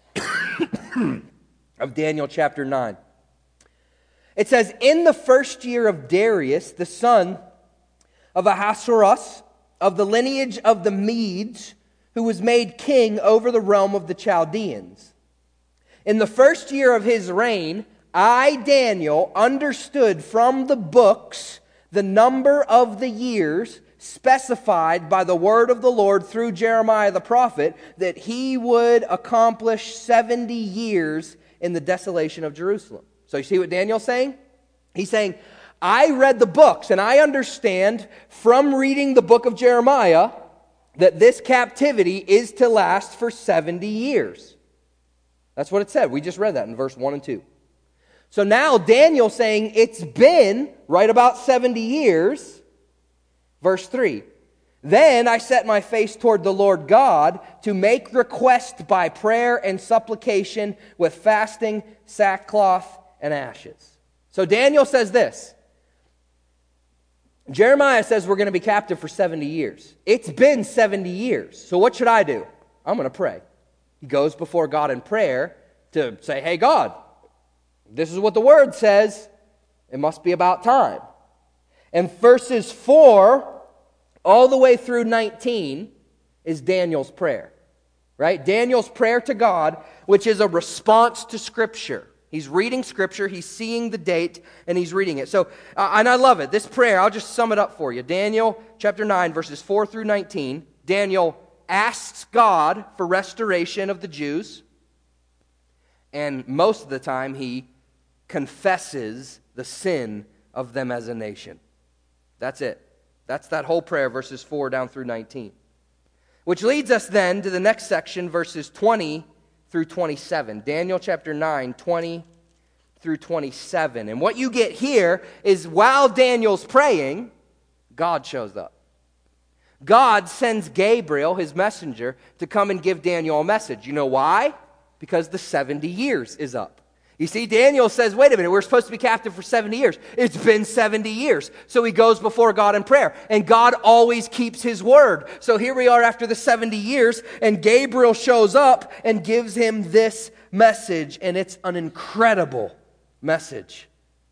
of Daniel chapter 9. It says, in the first year of Darius, the son of Ahasuerus, of the lineage of the Medes, who was made king over the realm of the Chaldeans. In the first year of his reign, I, Daniel, understood from the books the number of the years specified by the word of the Lord through Jeremiah the prophet that he would accomplish 70 years in the desolation of Jerusalem. So you see what Daniel's saying? He's saying, I read the books, and I understand from reading the book of Jeremiah that this captivity is to last for 70 years. That's what it said. We just read that in verse 1 and 2. So now Daniel's saying it's been right about 70 years. Verse 3. Then I set my face toward the Lord God to make request by prayer and supplication with fasting, sackcloth, and ashes. So Daniel says this. Jeremiah says we're going to be captive for 70 years. It's been 70 years. So what should I do? I'm going to pray. He goes before God in prayer to say, hey, God, this is what the word says. It must be about time. And verses 4 all the way through 19 is Daniel's prayer. Right? Daniel's prayer to God, which is a response to Scripture. He's reading Scripture, he's seeing the date, and he's reading it. So, and I love it. This prayer, I'll just sum it up for you. Daniel chapter 9, verses 4 through 19. Daniel asks God for restoration of the Jews. And most of the time, he confesses the sin of them as a nation. That's it. That's that whole prayer, verses 4 down through 19. Which leads us then to the next section, verses 20 through 27. Daniel chapter 9, 20 through 27. And what you get here is while Daniel's praying, God shows up. God sends Gabriel, his messenger, to come and give Daniel a message. You know why? Because the 70 years is up. You see, Daniel says, wait a minute, we're supposed to be captive for 70 years. It's been 70 years. So he goes before God in prayer. And God always keeps his word. So here we are after the 70 years, and Gabriel shows up and gives him this message. And it's an incredible message.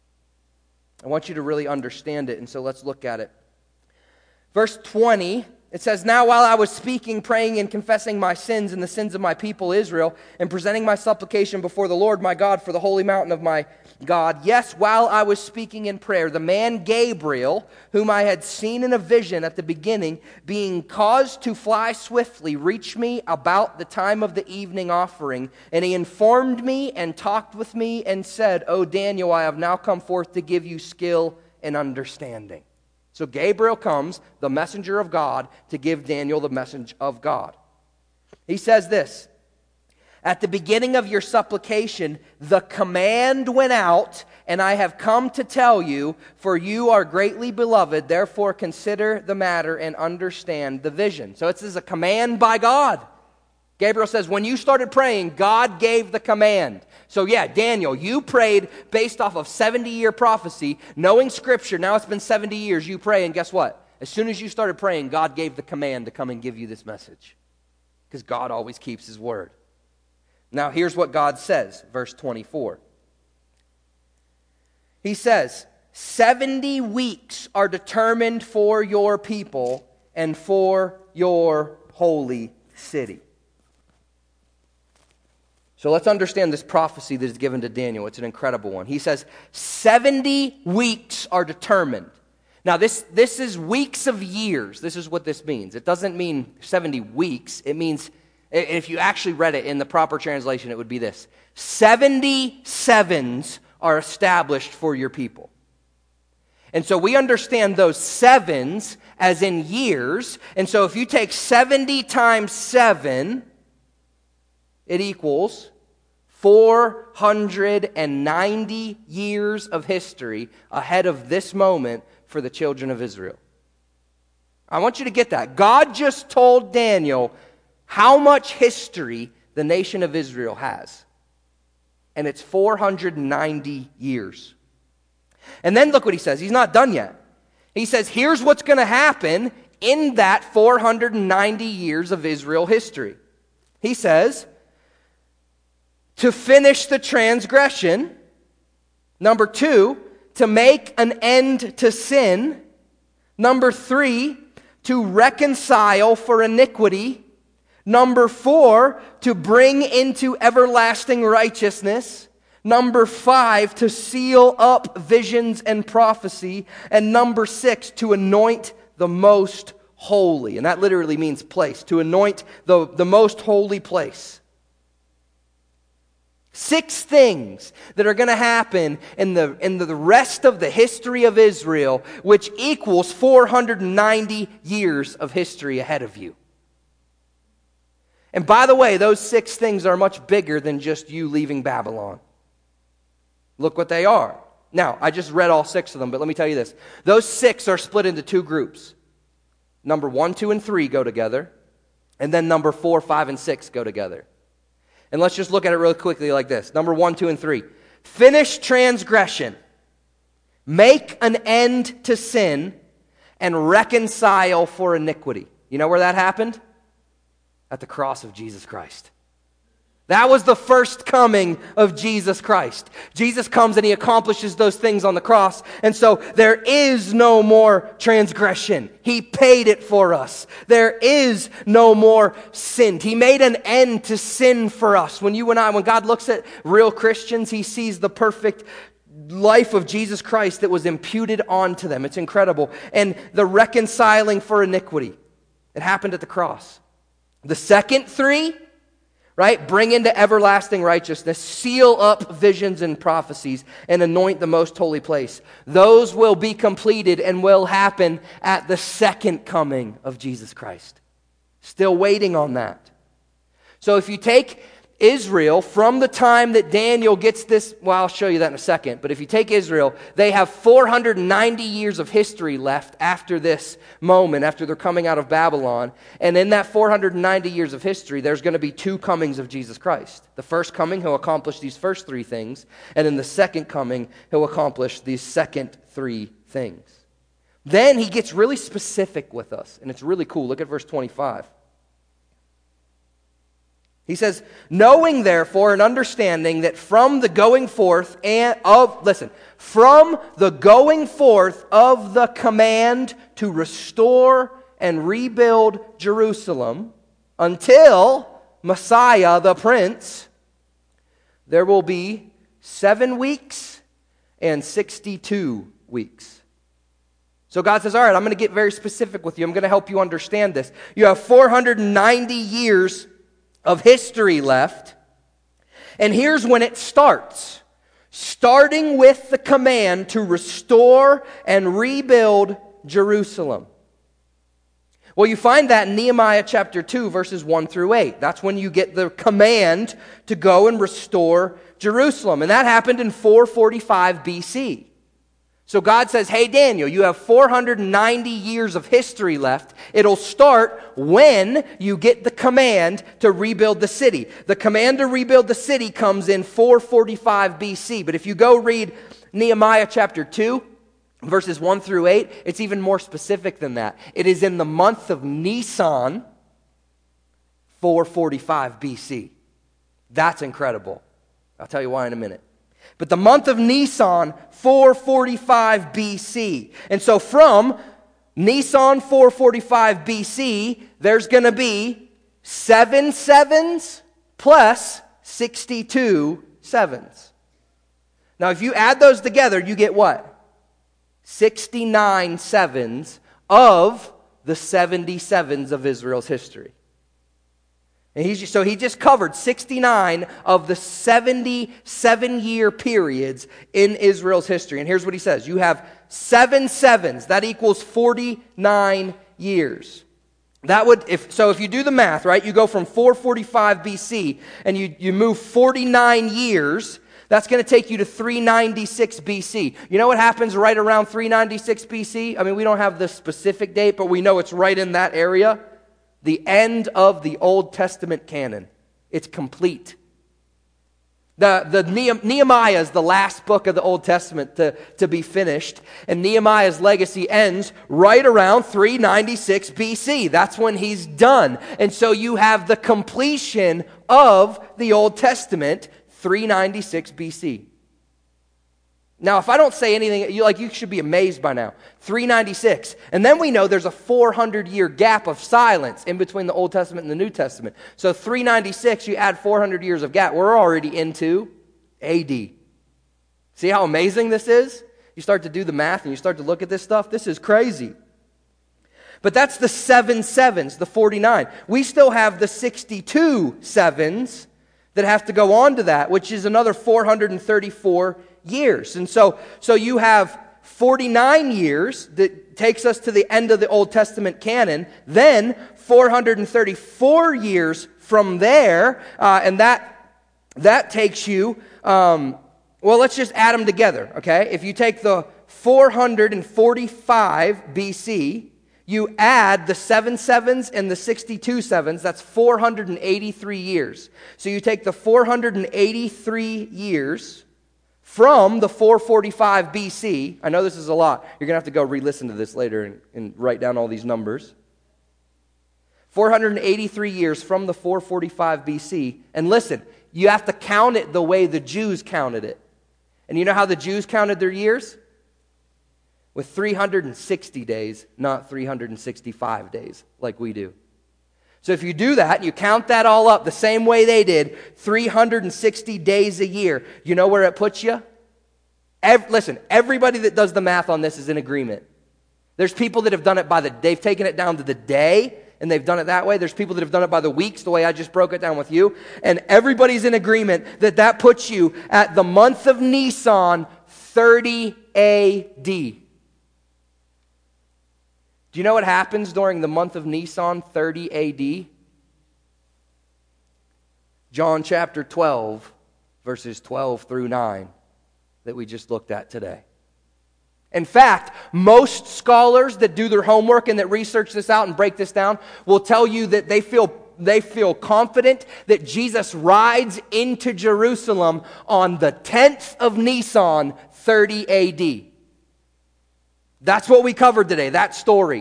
I want you to really understand it, and so let's look at it. Verse 20, it says, Now while I was speaking, praying, and confessing my sins and the sins of my people Israel, and presenting my supplication before the Lord my God for the holy mountain of my God, yes, while I was speaking in prayer, the man Gabriel, whom I had seen in a vision at the beginning, being caused to fly swiftly, reached me about the time of the evening offering, and he informed me and talked with me and said, O Daniel, I have now come forth to give you skill and understanding. So Gabriel comes, the messenger of God, to give Daniel the message of God. He says this, At the beginning of your supplication, the command went out, and I have come to tell you, for you are greatly beloved, therefore consider the matter and understand the vision. So this is a command by God. Gabriel says, when you started praying, God gave the command. So yeah, Daniel, you prayed based off of 70-year prophecy, knowing Scripture. Now it's been 70 years, you pray, and guess what? As soon as you started praying, God gave the command to come and give you this message. Because God always keeps his word. Now here's what God says, verse 24. He says, 70 weeks are determined for your people and for your holy city. So let's understand this prophecy that is given to Daniel. It's an incredible one. He says, 70 weeks are determined. Now, this is weeks of years. This is what this means. It doesn't mean 70 weeks. It means, if you actually read it in the proper translation, it would be this. 70 sevens are established for your people. And so we understand those sevens as in years. And so if you take 70 times 7... it equals 490 years of history ahead of this moment for the children of Israel. I want you to get that. God just told Daniel how much history the nation of Israel has. And it's 490 years. And then look what he says. He's not done yet. He says, here's what's going to happen in that 490 years of Israel history. He says, to finish the transgression. Number 2, to make an end to sin. Number 3, to reconcile for iniquity. Number 4, to bring into everlasting righteousness. Number 5, to seal up visions and prophecy. And number 6, to anoint the most holy. And that literally means place, to anoint the most holy place. 6 things that are going to happen in the rest of the history of Israel, which equals 490 years of history ahead of you. And by the way, those 6 things are much bigger than just you leaving Babylon. Look what they are. Now, I just read all 6 of them, but let me tell you this. Those 6 are split into 2 groups. Number 1, 2, and 3 go together. And then number 4, 5, and 6 go together. And let's just look at it real quickly like this. Number 1, 2, and 3. Finish transgression. Make an end to sin. And reconcile for iniquity. You know where that happened? At the cross of Jesus Christ. That was the first coming of Jesus Christ. Jesus comes and he accomplishes those things on the cross. And so there is no more transgression. He paid it for us. There is no more sin. He made an end to sin for us. When God looks at real Christians, he sees the perfect life of Jesus Christ that was imputed onto them. It's incredible. And the reconciling for iniquity, it happened at the cross. The second 3, right? Bring into everlasting righteousness, seal up visions and prophecies, and anoint the most holy place. Those will be completed and will happen at the second coming of Jesus Christ. Still waiting on that. So if you take Israel from the time that Daniel gets this, well, I'll show you that in a second, but if you take Israel, they have 490 years of history left after this moment, after they're coming out of Babylon. And in that 490 years of history, there's going to be 2 comings of Jesus Christ. The first coming, he'll accomplish these first 3 things, and in the second coming, he'll accomplish these second 3 things. Then he gets really specific with us, and it's really cool. Look at verse 25. He says, knowing therefore and understanding that from the going forth of the command to restore and rebuild Jerusalem until Messiah the Prince, there will be 7 weeks and 62 weeks. So God says, all right, I'm going to get very specific with you. I'm going to help you understand this. You have 490 years of history left. And here's when it starts. Starting with the command to restore and rebuild Jerusalem. Well, you find that in Nehemiah chapter 2, verses 1 through 8. That's when you get the command to go and restore Jerusalem. And that happened in 445 BC. So God says, hey, Daniel, you have 490 years of history left. It'll start when you get the command to rebuild the city. The command to rebuild the city comes in 445 BC. But if you go read Nehemiah chapter 2, verses 1 through 8, it's even more specific than that. It is in the month of Nisan, 445 BC. That's incredible. I'll tell you why in a minute. But the month of Nisan, 445 BC. And so from Nisan 445 BC, there's going to be 7 sevens plus 62 sevens. Now, if you add those together, you get what? 69 sevens of the 77s of Israel's history. And so he just covered 69 of the 77-year periods in Israel's history. And here's what he says. You have 7 sevens. That equals 49 years. If you do the math, right, you go from 445 BC and you move 49 years, that's going to take you to 396 BC. You know what happens right around 396 BC? I mean, we don't have the specific date, but we know it's right in that area. The end of the Old Testament canon. It's complete. Nehemiah is the last book of the Old Testament to be finished. And Nehemiah's legacy ends right around 396 BC. That's when he's done. And so you have the completion of the Old Testament, 396 BC. Now, if I don't say anything, you should be amazed by now. 396. And then we know there's a 400-year gap of silence in between the Old Testament and the New Testament. So 396, you add 400 years of gap. We're already into AD. See how amazing this is? You start to do the math and you start to look at this stuff. This is crazy. But that's the 7 sevens, the 49. We still have the 62 sevens that have to go on to that, which is another 434 years. And so you have 49 years that takes us to the end of the Old Testament canon, then 434 years from there, and that takes you, well, let's just add them together, okay? If you take the 445 BC, you add the 7 sevens and the 62 sevens, that's 483 years. So you take the 483 years from the 445 BC. I know this is a lot. You're going to have to go re-listen to this later and write down all these numbers. 483 years from the 445 BC. And listen, you have to count it the way the Jews counted it. And you know how the Jews counted their years? With 360 days, not 365 days like we do. So if you do that, and you count that all up the same way they did, 360 days a year, you know where it puts you? Listen, everybody that does the math on this is in agreement. There's people that have done it they've taken it down to the day, and they've done it that way. There's people that have done it by the weeks, the way I just broke it down with you. And everybody's in agreement that puts you at the month of Nisan, 30 A.D. Do you know what happens during the month of Nisan, 30 A.D.? John chapter 12, verses 12 through 9 that we just looked at today. In fact, most scholars that do their homework and that research this out and break this down will tell you that they feel confident that Jesus rides into Jerusalem on the 10th of Nisan, 30 A.D. That's what we covered today, that story.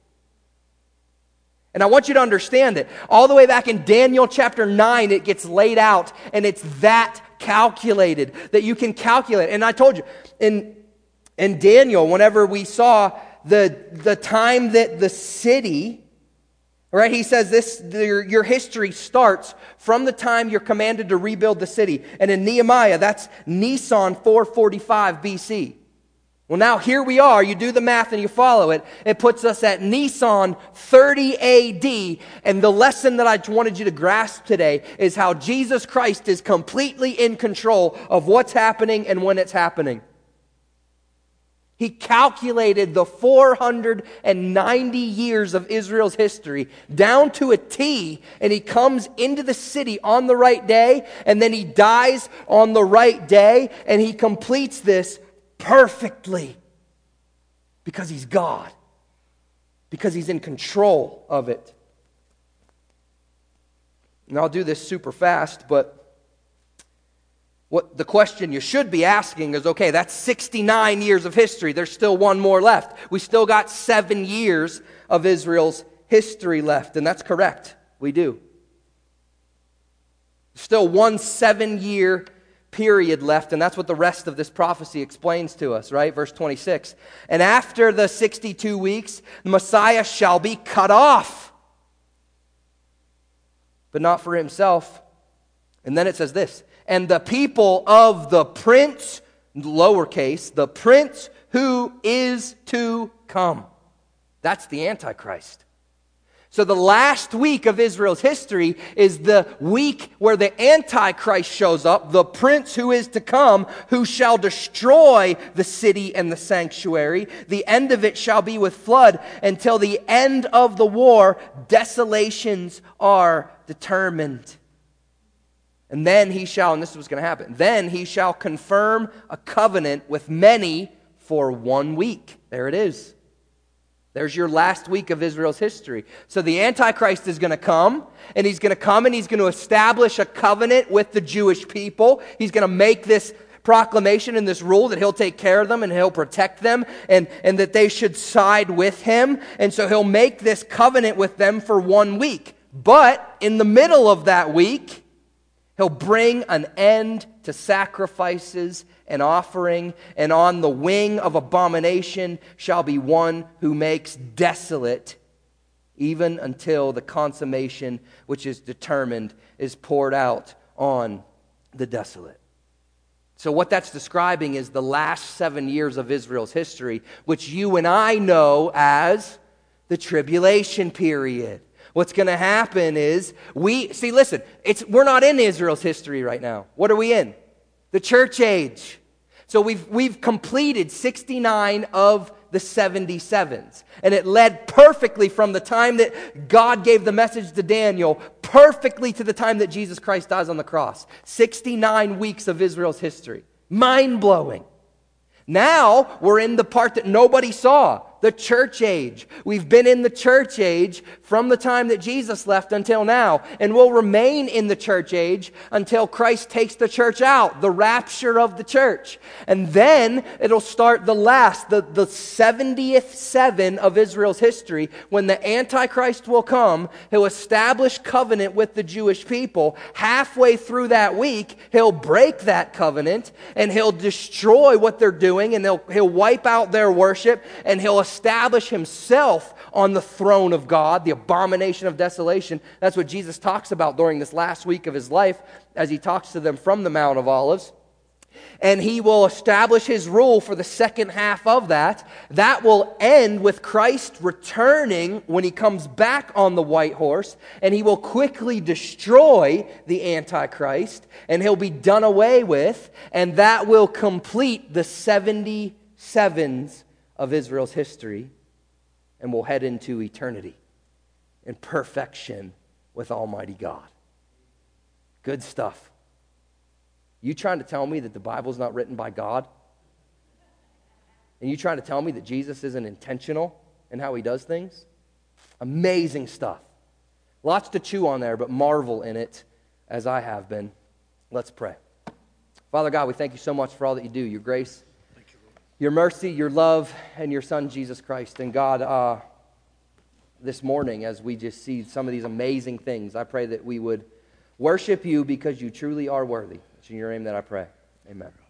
And I want you to understand it. All the way back in Daniel chapter 9, it gets laid out, and it's that calculated, that you can calculate. And I told you, in Daniel, whenever we saw the time that the city, right, he says this, your history starts from the time you're commanded to rebuild the city. And in Nehemiah, that's Nisan 445 BC. Well, now here we are. You do the math and you follow it. It puts us at Nisan 30 A.D. And the lesson that I wanted you to grasp today is how Jesus Christ is completely in control of what's happening and when it's happening. He calculated the 490 years of Israel's history down to a T, and he comes into the city on the right day, and then he dies on the right day, and he completes this perfectly because he's God, because he's in control of it. And I'll do this super fast, but what the question you should be asking is, okay, that's 69 years of history. There's still one more left. We still got 7 years of Israel's history left, and that's correct. We do. Still one 7-year period left, and that's what the rest of this prophecy explains to us, right? Verse 26. And after the 62 weeks, the Messiah shall be cut off, but not for himself. And then it says this, and the people of the prince, lowercase, the prince who is to come. That's the Antichrist. So the last week of Israel's history is the week where the Antichrist shows up, the prince who is to come, who shall destroy the city and the sanctuary. The end of it shall be with flood. Until the end of the war, desolations are determined. And then he shall, and this is what's going to happen, then he shall confirm a covenant with many for 1 week. There it is. There's your last week of Israel's history. So the Antichrist is going to come, and he's going to establish a covenant with the Jewish people. He's going to make this proclamation and this rule that he'll take care of them and he'll protect them and that they should side with him. And so he'll make this covenant with them for 1 week. But in the middle of that week, he'll bring an end to sacrifices and offering, and on the wing of abomination shall be one who makes desolate, even until the consummation which is determined is poured out on the desolate. So what that's describing is the last 7 years of Israel's history, which you and I know as The tribulation period. What's going to happen is we're not in Israel's history right now. What are we in? The church age. So we've completed 69 of the 77s. And it led perfectly from the time that God gave the message to Daniel perfectly to the time that Jesus Christ dies on the cross. 69 weeks of Israel's history. Mind-blowing. Now we're in the part that nobody saw, the church age. We've been in the church age from the time that Jesus left until now, and we'll remain in the church age until Christ takes the church out, the rapture of the church. And then it'll start the 70th seven of Israel's history, when the Antichrist will come. He'll establish covenant with the Jewish people. Halfway through that week, he'll break that covenant, and he'll destroy what they're doing, and he'll wipe out their worship, and he'll establish himself on the throne of God, the abomination of desolation. That's what Jesus talks about during this last week of his life as he talks to them from the Mount of Olives. And he will establish his rule for the second half of that. That will end with Christ returning when he comes back on the white horse, and he will quickly destroy the Antichrist, and he'll be done away with, and that will complete the 77s of Israel's history, and we'll head into eternity in perfection with Almighty God. Good stuff. You trying to tell me that the Bible's not written by God? And you trying to tell me that Jesus isn't intentional in how he does things? Amazing stuff. Lots to chew on there, but marvel in it as I have been. Let's pray. Father God, we thank you so much for all that you do, your grace, your mercy, your love, and your Son, Jesus Christ. And God, this morning, as we just see some of these amazing things, I pray that we would worship you because you truly are worthy. It's in your name that I pray. Amen.